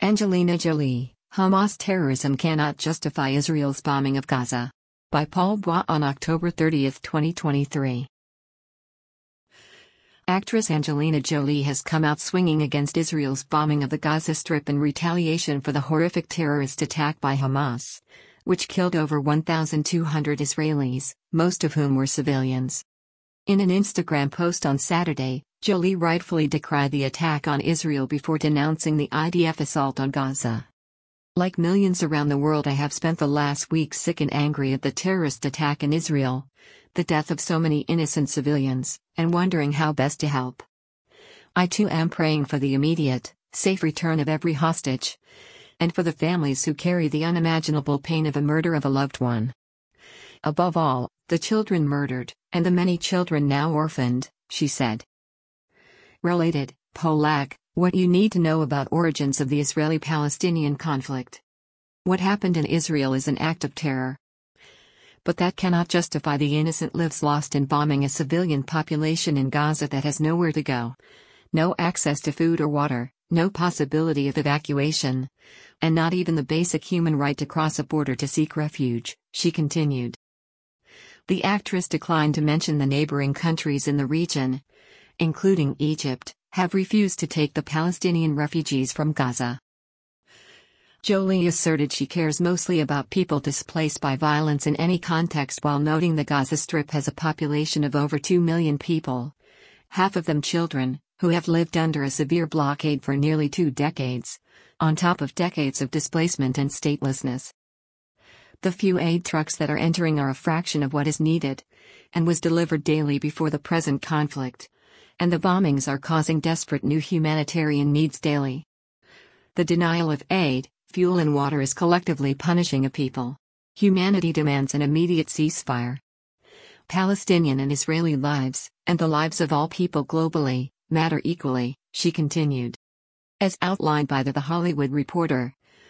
Angelina Jolie, Hamas terrorism cannot justify Israel's bombing of Gaza. By Paul Bois on October 30, 2023. Actress Angelina Jolie has come out swinging against Israel's bombing of the Gaza Strip in retaliation for the horrific terrorist attack by Hamas, which killed over 1,200 Israelis, most of whom were civilians. In an Instagram post on Saturday, Jolie rightfully decried the attack on Israel before denouncing the IDF assault on Gaza. Like millions around the world, I have spent the last week sick and angry at the terrorist attack in Israel, the death of so many innocent civilians, and wondering how best to help. I too am praying for the immediate, safe return of every hostage, and for the families who carry the unimaginable pain of a murder of a loved one. Above all, the children murdered, and the many children now orphaned, she said. Related, Polak, what you need to know about origins of the Israeli-Palestinian conflict. What happened in Israel is an act of terror. But that cannot justify the innocent lives lost in bombing a civilian population in Gaza that has nowhere to go. No access to food or water, no possibility of evacuation, and not even the basic human right to cross a border to seek refuge, she continued. The actress declined to mention the neighboring countries in the region, including Egypt, have refused to take the Palestinian refugees from Gaza. Jolie asserted she cares mostly about people displaced by violence in any context, while noting the Gaza Strip has a population of over 2 million people, half of them children, who have lived under a severe blockade for nearly 2 decades, on top of decades of displacement and statelessness. The few aid trucks that are entering are a fraction of what is needed, and was delivered daily before the present conflict. And the bombings are causing desperate new humanitarian needs daily. The denial of aid, fuel and water is collectively punishing a people. Humanity demands an immediate ceasefire. Palestinian and Israeli lives, and the lives of all people globally, matter equally, she continued. As outlined by The Hollywood Reporter,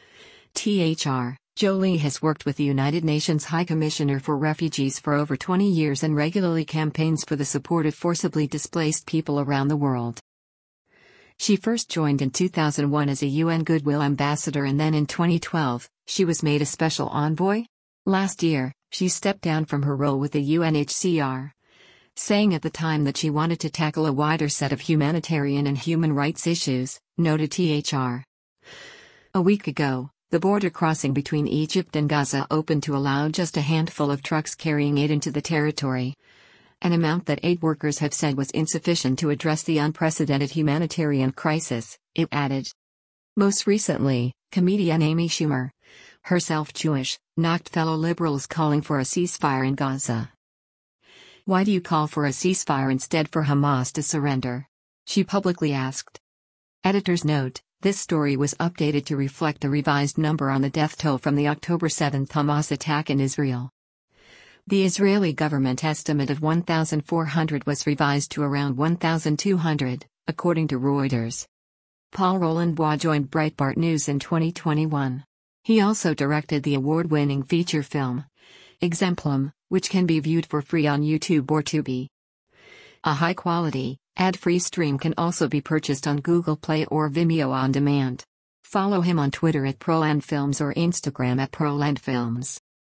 THR, Jolie has worked with the United Nations High Commissioner for Refugees for over 20 years and regularly campaigns for the support of forcibly displaced people around the world. She first joined in 2001 as a UN Goodwill Ambassador, and then in 2012, she was made a special envoy. Last year, she stepped down from her role with the UNHCR, saying at the time that she wanted to tackle a wider set of humanitarian and human rights issues, noted THR. A week ago, the border crossing between Egypt and Gaza opened to allow just a handful of trucks carrying aid into the territory, an amount that aid workers have said was insufficient to address the unprecedented humanitarian crisis, it added. Most recently, comedian Amy Schumer, herself Jewish, knocked fellow liberals calling for a ceasefire in Gaza. Why do you call for a ceasefire instead for Hamas to surrender? She publicly asked. Editor's note: this story was updated to reflect the revised number on the death toll from the October 7 Hamas attack in Israel. The Israeli government estimate of 1,400 was revised to around 1,200, according to Reuters. Paul Roland Bois joined Breitbart News in 2021. He also directed the award-winning feature film, Exemplum, which can be viewed for free on YouTube or Tubi. A high-quality, ad-free stream can also be purchased on Google Play or Vimeo on demand. Follow him on Twitter at ProlandFilms or Instagram at ProlandFilms.